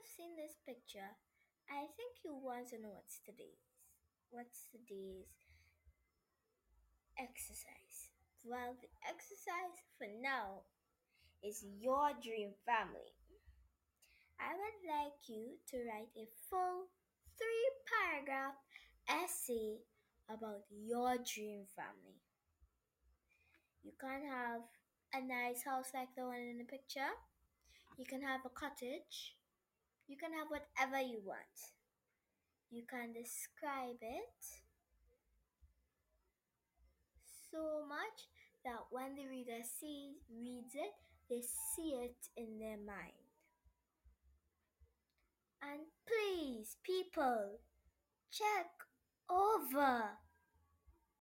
you've seen this picture, I think you want to know what's today's exercise. Well, the exercise for now is your dream family. I would like you to write a full 3 paragraph essay about your dream family. You can have a nice house like the one in the picture. You can have a cottage. You can have whatever you want. You can describe it so much that when the reads it, they see it in their mind. And please, people, check over